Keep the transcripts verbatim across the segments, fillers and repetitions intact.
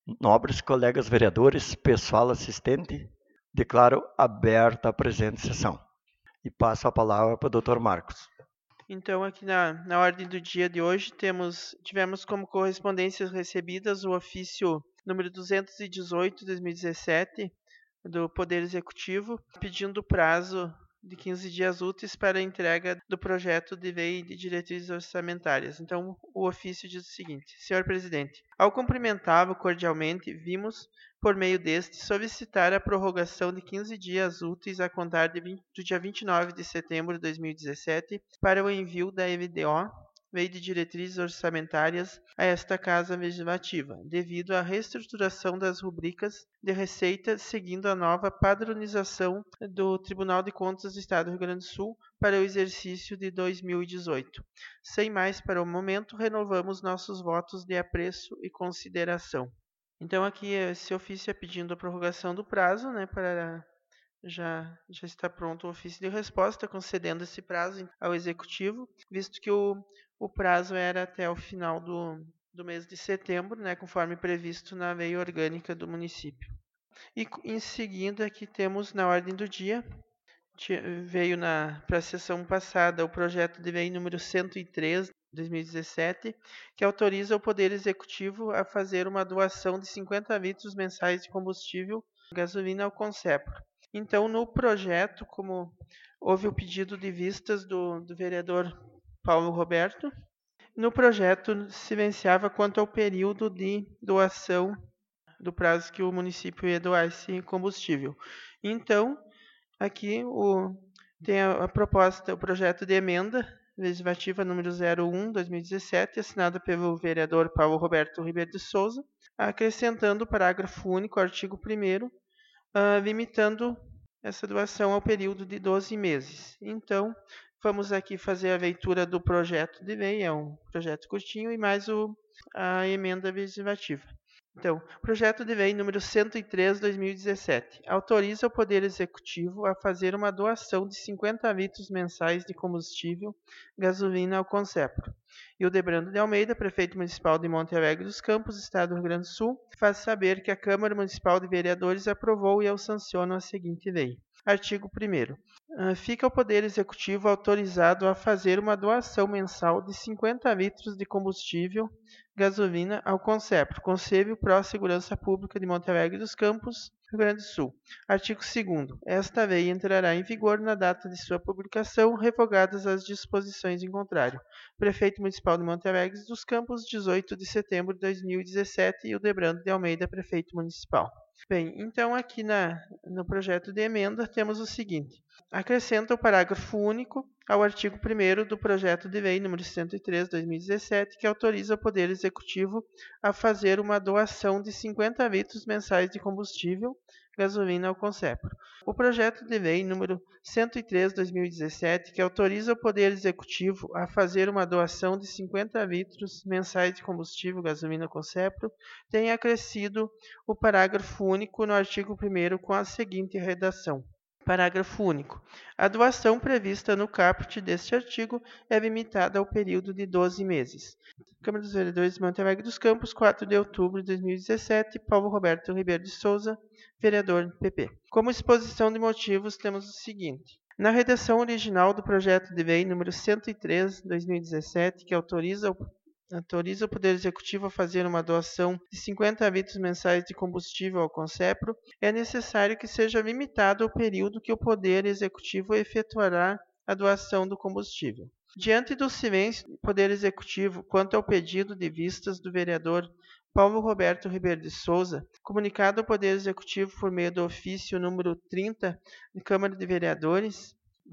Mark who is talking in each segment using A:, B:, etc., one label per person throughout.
A: Nobres colegas vereadores, pessoal assistente, declaro aberta a presente sessão. E passo a palavra para o doutor Marcos.
B: Então, aqui na, na ordem do dia de hoje, temos, tivemos como correspondências recebidas o ofício número duzentos e dezoito de dois mil e dezessete do Poder Executivo, pedindo prazo de quinze dias úteis para a entrega do projeto de lei de diretrizes orçamentárias. Então, o ofício diz o seguinte: senhor presidente, ao cumprimentá-lo cordialmente, vimos, por meio deste, solicitar a prorrogação de quinze dias úteis a contar de vinte, do dia vinte e nove de setembro de dois mil e dezessete para o envio da L D O, Lei de Diretrizes Orçamentárias, a esta Casa Legislativa, devido à reestruturação das rubricas de receita, seguindo a nova padronização do Tribunal de Contas do Estado do Rio Grande do Sul para o exercício de dois mil e dezoito. Sem mais para o momento, renovamos nossos votos de apreço e consideração. Então, aqui esse ofício é pedindo a prorrogação do prazo, né, para já, já está pronto o ofício de resposta, concedendo esse prazo ao Executivo, visto que o, o prazo era até o final do, do mês de setembro, né, conforme previsto na lei orgânica do município. E em seguida, aqui temos na ordem do dia, veio para a sessão passada o projeto de lei número cento e três, de dois mil e dezessete, que autoriza o Poder Executivo a fazer uma doação de cinquenta litros mensais de combustível gasolina ao Concepro. Então, no projeto, como houve o pedido de vistas do, do vereador Paulo Roberto, no projeto se venciava quanto ao período de doação do prazo que o município ia doar esse combustível. Então, aqui o, tem a, a proposta, o projeto de emenda legislativa número zero um, dois mil e dezessete, assinada pelo vereador Paulo Roberto Ribeiro de Souza, acrescentando o parágrafo único ao artigo primeiro, Uh, limitando essa doação ao período de doze meses. Então, vamos aqui fazer a leitura do projeto de lei, é um projeto curtinho, e mais o, a emenda legislativa. Então, projeto de lei número cento e três, de dois mil e dezessete, autoriza o Poder Executivo a fazer uma doação de cinquenta litros mensais de combustível gasolina ao Concepro. E o Debrando de Almeida, prefeito municipal de Monte Alegre dos Campos, Estado do Rio Grande do Sul, faz saber que a Câmara Municipal de Vereadores aprovou e eu sanciono a seguinte lei. Artigo primeiro. Fica o Poder Executivo autorizado a fazer uma doação mensal de cinquenta litros de combustível gasolina ao Concepro, Conselho Pró Segurança Pública de Monte Alegre dos Campos, Rio Grande do Sul. Artigo segundo. Esta lei entrará em vigor na data de sua publicação, revogadas as disposições em contrário. Prefeito Municipal de Monte Alegre dos Campos, dezoito de setembro de dois mil e dezessete, e o Debrando de Almeida, Prefeito Municipal. Bem, então aqui na, no projeto de emenda temos o seguinte: acrescenta o parágrafo único ao artigo primeiro do projeto de lei número cento e três, de dois mil e dezessete, que autoriza o Poder Executivo a fazer uma doação de cinquenta litros mensais de combustível gasolina ao Concepro. O projeto de lei número cento e três, de dois mil e dezessete, que autoriza o Poder Executivo a fazer uma doação de cinquenta litros mensais de combustível gasolina ao Concepro, tem acrescido o parágrafo único no artigo primeiro com a seguinte redação. Parágrafo único. A doação prevista no caput deste artigo é limitada ao período de doze meses. Câmara dos Vereadores de Monte Alegre dos Campos, quatro de outubro de dois mil e dezessete, Paulo Roberto Ribeiro de Souza, vereador P P. Como exposição de motivos, temos o seguinte. Na redação original do projeto de lei número cento e três, de dois mil e dezessete, que autoriza o autoriza o Poder Executivo a fazer uma doação de cinquenta litros mensais de combustível ao Concepro, é necessário que seja limitado o período que o Poder Executivo efetuará a doação do combustível. Diante do silêncio do Poder Executivo quanto ao pedido de vistas do vereador Paulo Roberto Ribeiro de Souza, comunicado ao Poder Executivo por meio do ofício número trinta de Câmara de Vereadores,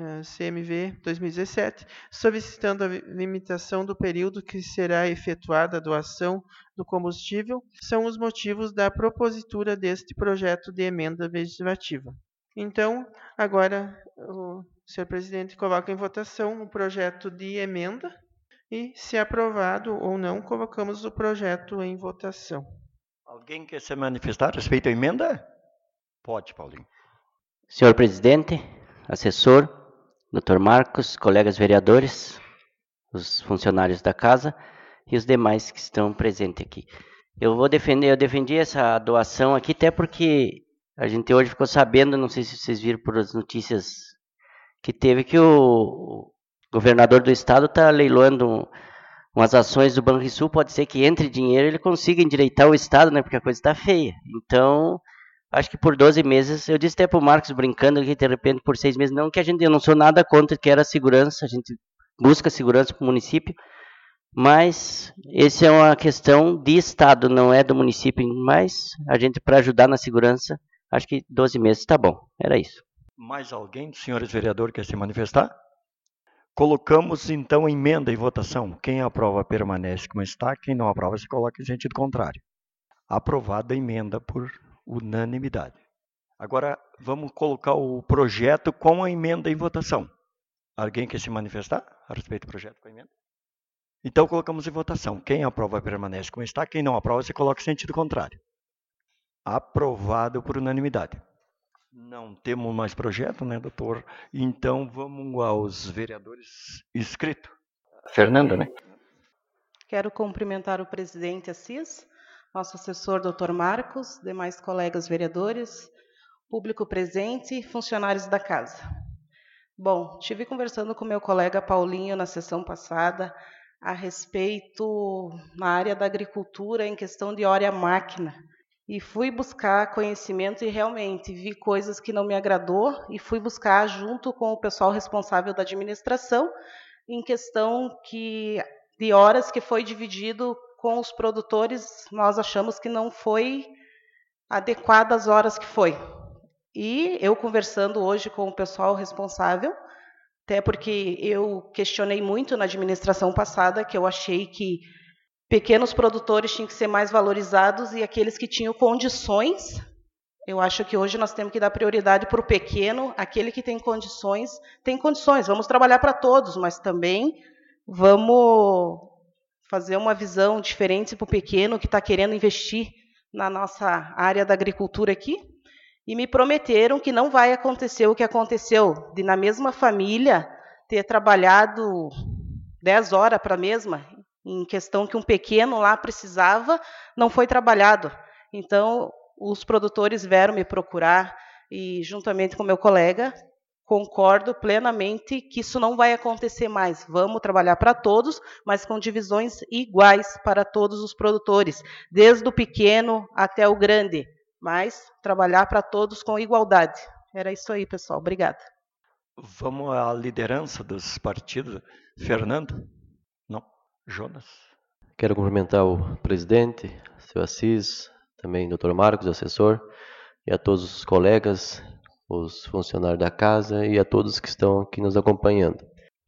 B: C M V dois mil e dezessete, solicitando a limitação do período que será efetuada a doação do combustível, são os motivos da propositura deste projeto de emenda legislativa. Então, agora, o senhor presidente coloca em votação o projeto de emenda e, se aprovado ou não, colocamos o projeto em votação.
A: Alguém quer se manifestar a respeito da emenda? Pode, Paulinho.
C: Senhor presidente, assessor, doutor Marcos, colegas vereadores, os funcionários da casa e os demais que estão presentes aqui. Eu vou defender, eu defendi essa doação aqui até porque a gente hoje ficou sabendo, não sei se vocês viram por as notícias que teve, que o governador do estado está leiloando umas ações do Banrisul, pode ser que entre dinheiro e ele consiga endireitar o estado, né, porque a coisa está feia. Então, acho que por doze meses, eu disse até para o Marcos brincando que de repente por seis meses, não que a gente, eu não sou nada contra que era segurança, a gente busca segurança para o município, mas essa é uma questão de estado, não é do município, mas a gente para ajudar na segurança, acho que doze meses está bom, era isso.
A: Mais alguém dos senhores vereadores quer se manifestar? Colocamos então a emenda em votação. Quem aprova permanece como está, quem não aprova se coloca em sentido contrário. Aprovada a emenda por unanimidade. Agora vamos colocar o projeto com a emenda em votação. Alguém quer se manifestar a respeito do projeto com a emenda? Então colocamos em votação. Quem aprova permanece como está, quem não aprova se coloca em sentido contrário. Aprovado por unanimidade. Não temos mais projeto, né, doutor? Então vamos aos vereadores inscritos. Fernanda, né?
D: Quero cumprimentar o presidente Assis, nosso assessor, doutor Marcos, demais colegas vereadores, público presente e funcionários da casa. Bom, estive conversando com meu colega Paulinho na sessão passada a respeito na área da agricultura em questão de hora máquina. E fui buscar conhecimento e realmente vi coisas que não me agradou e fui buscar junto com o pessoal responsável da administração em questão que, de horas que foi dividido com os produtores, nós achamos que não foi adequada as horas que foi. E eu conversando hoje com o pessoal responsável, até porque eu questionei muito na administração passada, que eu achei que pequenos produtores tinham que ser mais valorizados e aqueles que tinham condições, eu acho que hoje nós temos que dar prioridade para o pequeno, aquele que tem condições, tem condições, vamos trabalhar para todos, mas também vamos fazer uma visão diferente para o pequeno que está querendo investir na nossa área da agricultura aqui, e me prometeram que não vai acontecer o que aconteceu, de na mesma família ter trabalhado dez horas para a mesma, em questão que um pequeno lá precisava, não foi trabalhado. Então, os produtores vieram me procurar e, juntamente com meu colega, concordo plenamente que isso não vai acontecer mais. Vamos trabalhar para todos, mas com divisões iguais para todos os produtores, desde o pequeno até o grande, mas trabalhar para todos com igualdade. Era isso aí, pessoal. Obrigada.
A: Vamos à liderança dos partidos. Fernando? Não. Jonas?
E: Quero cumprimentar o presidente, seu Assis, também o doutor Marcos, assessor, e a todos os colegas, os funcionários da casa e a todos que estão aqui nos acompanhando.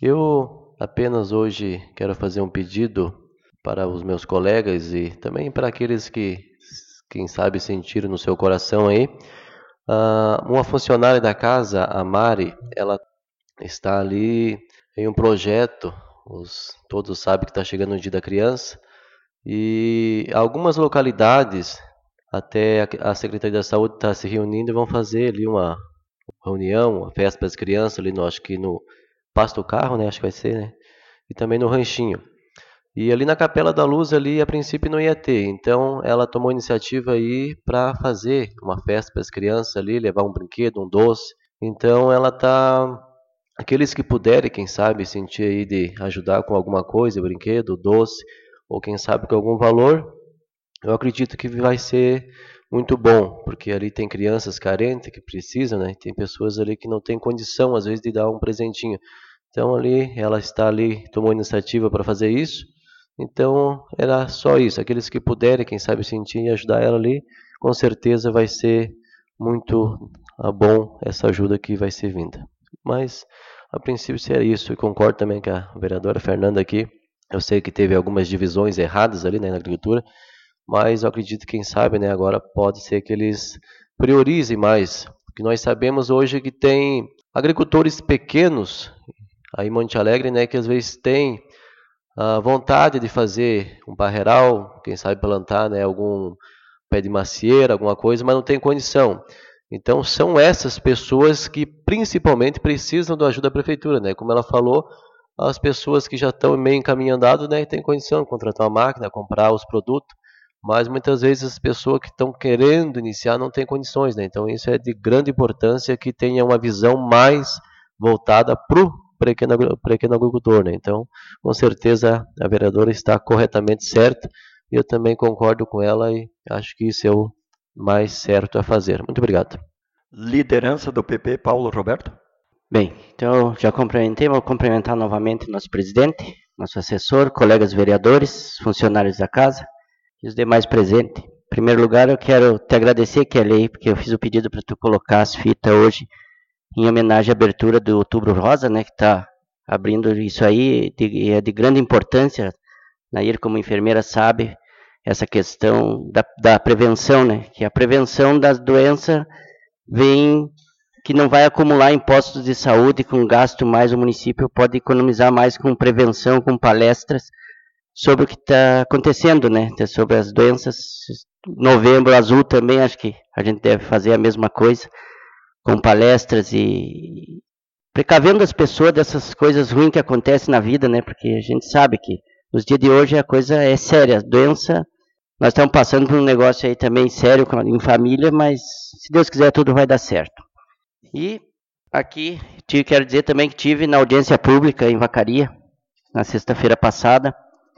E: Eu apenas hoje quero fazer um pedido para os meus colegas e também para aqueles que, quem sabe, sentiram no seu coração aí. Uh, uma funcionária da casa, a Mari, ela está ali em um projeto. Os, todos sabem que está chegando o Dia da Criança e algumas localidades, até a, a Secretaria da Saúde está se reunindo e vão fazer ali uma reunião, uma festa para as crianças, ali no, acho que no Pasto Carro, né, acho que vai ser, né, e também no Ranchinho. E ali na Capela da Luz, ali a princípio não ia ter, então ela tomou iniciativa aí para fazer uma festa para as crianças ali, levar um brinquedo, um doce. Então ela está... Aqueles que puderem, quem sabe, sentir aí de ajudar com alguma coisa, brinquedo, doce, ou quem sabe com algum valor, eu acredito que vai ser muito bom, porque ali tem crianças carentes que precisam, né? Tem pessoas ali que não têm condição, às vezes, de dar um presentinho. Então, ali, ela está ali, tomou iniciativa para fazer isso. Então, era só isso. Aqueles que puderem, quem sabe, sentir e ajudar ela ali, com certeza vai ser muito bom essa ajuda que vai ser vinda. Mas, a princípio, seria isso. E concordo também com a vereadora Fernanda aqui. Eu sei que teve algumas divisões erradas ali, né, na agricultura, mas eu acredito que, quem sabe, né, agora pode ser que eles priorizem mais. Porque nós sabemos hoje que tem agricultores pequenos, aí em Monte Alegre, né, que às vezes tem a vontade de fazer um parreiral, quem sabe plantar, né, algum pé de macieira, alguma coisa, mas não tem condição. Então, são essas pessoas que principalmente precisam da ajuda da prefeitura, né? Como ela falou, as pessoas que já estão meio encaminhando, né, têm condição de contratar uma máquina, comprar os produtos, mas muitas vezes as pessoas que estão querendo iniciar não têm condições, né? Então isso é de grande importância que tenha uma visão mais voltada para o pequeno, pequeno agricultor, né? Então, com certeza a vereadora está corretamente certa e eu também concordo com ela e acho que isso é o mais certo a fazer. Muito obrigado.
A: Liderança do P P, Paulo Roberto.
C: Bem, então já cumprimentei, vou cumprimentar novamente nosso presidente, nosso assessor, colegas vereadores, funcionários da casa e os demais presentes. Em primeiro lugar, eu quero te agradecer, Kelly, porque eu fiz o pedido para tu colocar as fitas hoje em homenagem à abertura do Outubro Rosa, né, que está abrindo isso aí, e é de grande importância. Nair, como enfermeira, sabe essa questão da, da prevenção, né, que a prevenção das doenças vem, que não vai acumular impostos de saúde com gasto mais, o município pode economizar mais com prevenção, com palestras sobre o que está acontecendo, né, sobre as doenças. Novembro Azul também, acho que a gente deve fazer a mesma coisa, com palestras e precavendo as pessoas dessas coisas ruins que acontecem na vida, né, porque a gente sabe que nos dias de hoje a coisa é séria, a doença, nós estamos passando por um negócio aí também sério em família, mas se Deus quiser tudo vai dar certo. E aqui te quero dizer também que tive na audiência pública em Vacaria, na sexta-feira passada,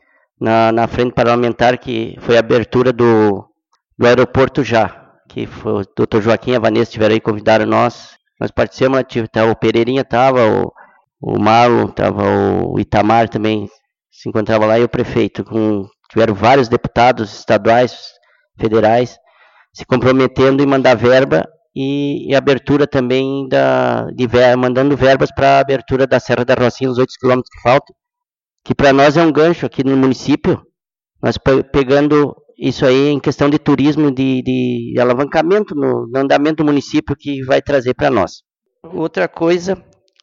C: na, na frente parlamentar, que foi a abertura do, do aeroporto já, que foi o doutor Joaquim e a Vanessa estiveram aí, convidaram nós, nós participamos, o Pereirinha estava, o, o Marlon estava, o Itamar também se encontrava lá, e o prefeito, com, tiveram vários deputados estaduais, federais, se comprometendo em mandar verba, e, e abertura também, da, de ver, mandando verbas para a abertura da Serra da Rocinha, os oito quilômetros que faltam, que para nós é um gancho aqui no município, nós pegando isso aí em questão de turismo, de, de alavancamento no, no andamento do município, que vai trazer para nós. Outra coisa,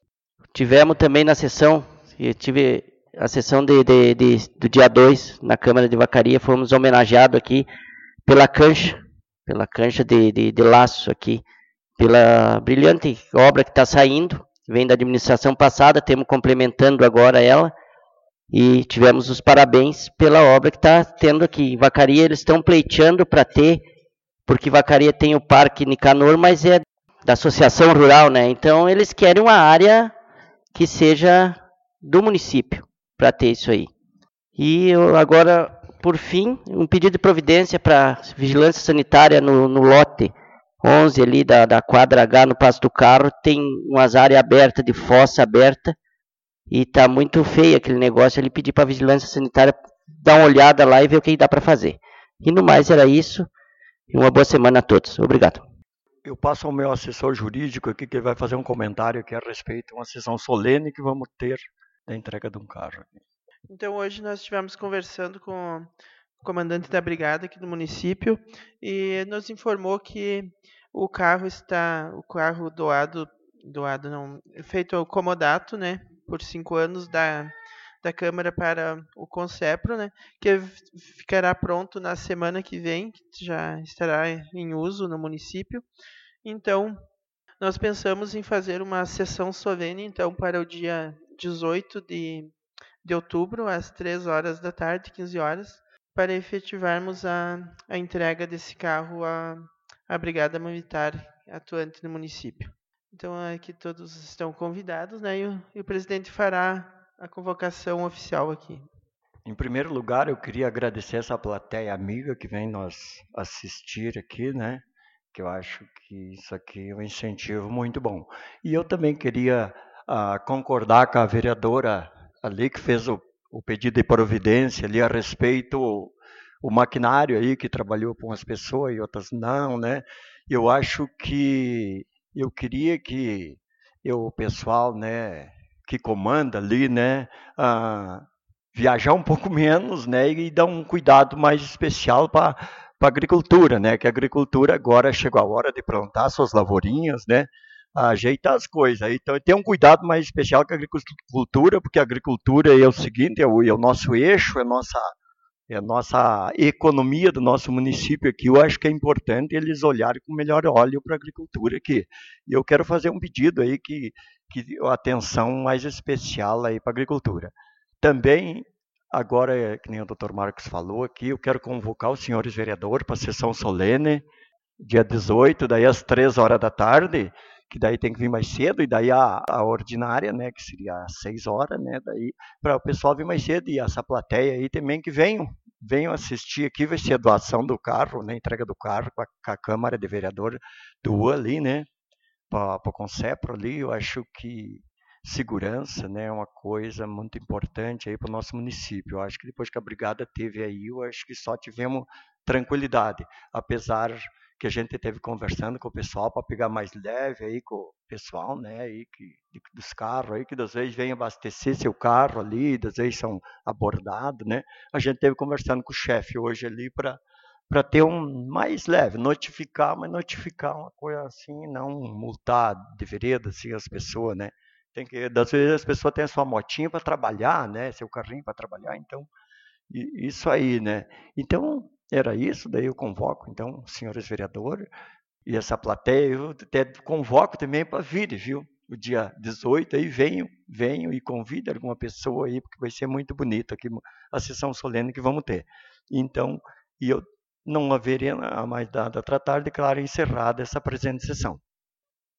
C: tivemos também na sessão, eu tive a sessão de, de, de, do dia dois, na Câmara de Vacaria, fomos homenageados aqui pela cancha, pela cancha de, de, de laço aqui, pela brilhante obra que está saindo, vem da administração passada, temos complementando agora ela, e tivemos os parabéns pela obra que está tendo aqui. Em Vacaria eles estão pleiteando para ter, porque Vacaria tem o Parque Nicanor, mas é da Associação Rural, né? Então eles querem uma área que seja do município para ter isso aí. E eu, agora, por fim, um pedido de providência para vigilância sanitária no, no lote onze ali da, da quadra H no Passo do Carro, tem umas áreas abertas, de fossa aberta, e está muito feio aquele negócio ali, pedir para a vigilância sanitária dar uma olhada lá e ver o que dá para fazer. E no mais era isso, e uma boa semana a todos. Obrigado.
A: Eu passo ao meu assessor jurídico aqui, que ele vai fazer um comentário aqui a respeito de uma sessão solene que vamos ter da entrega de um carro.
B: Então hoje nós estivemos conversando com o comandante da brigada aqui do município e nos informou que o carro está, o carro doado, doado não, feito ao comodato, né, por cinco anos da, da Câmara para o Concepro, né, que ficará pronto na semana que vem, que já estará em uso no município. Então, nós pensamos em fazer uma sessão solene, então, para o dia dezoito de, de outubro, às três horas da tarde, quinze horas, para efetivarmos a, a entrega desse carro à, à Brigada Militar atuante no município. Então, aqui todos estão convidados, né, e o, e o presidente fará a convocação oficial aqui.
A: Em primeiro lugar, eu queria agradecer essa plateia amiga que vem nos assistir aqui, né? Que eu acho que isso aqui é um incentivo muito bom. E eu também queria uh, concordar com a vereadora ali que fez o, o pedido de providência ali a respeito o, o maquinário aí que trabalhou com as pessoas e outras não, né? Eu acho que eu queria que eu, o pessoal, né, que comanda ali, né, uh, viajar um pouco menos, né, e dar um cuidado mais especial para para a agricultura, né? Que a agricultura agora chegou a hora de plantar suas lavourinhas, né? Ajeitar as coisas. Então, tem um cuidado mais especial com a agricultura, porque a agricultura é o seguinte, é o, é o nosso eixo, é a nossa, é a nossa economia do nosso município aqui. Eu acho que é importante eles olharem com melhor olho para a agricultura aqui. E eu quero fazer um pedido aí que, que atenção mais especial aí para a agricultura. Também Agora, que nem o doutor Marcos falou aqui, eu quero convocar os senhores vereadores para a sessão solene, dia dezoito, daí às três horas da tarde, que daí tem que vir mais cedo, e daí a, a ordinária, né, que seria às seis horas, né, daí para o pessoal vir mais cedo, e essa plateia aí também que venham, venham assistir aqui, vai ser a doação do carro, né, entrega do carro com a, com a Câmara de Vereador do ali, né, para o Concepro ali. Eu acho que segurança, né, é uma coisa muito importante aí para o nosso município. Eu acho que depois que a brigada teve aí, eu acho que só tivemos tranquilidade, apesar que a gente teve conversando com o pessoal para pegar mais leve aí com o pessoal, né, aí que dos carros aí, que às vezes vem abastecer seu carro ali, às vezes são abordados, né. A gente teve conversando com o chefe hoje ali para para ter um mais leve, notificar, mas notificar uma coisa assim, não multar de vereda assim as pessoas, né. Tem que, às vezes as pessoas têm a sua motinha para trabalhar, né, seu carrinho para trabalhar, então isso aí, né. Então era isso, daí eu convoco então os senhores vereadores e essa plateia, eu até convoco também para vir, viu? O dia dezoito aí venham, venham e convide alguma pessoa aí, porque vai ser muito bonito aqui a sessão solene que vamos ter. Então, e eu não haveria a mais nada a tratar, declaro encerrada essa presente sessão.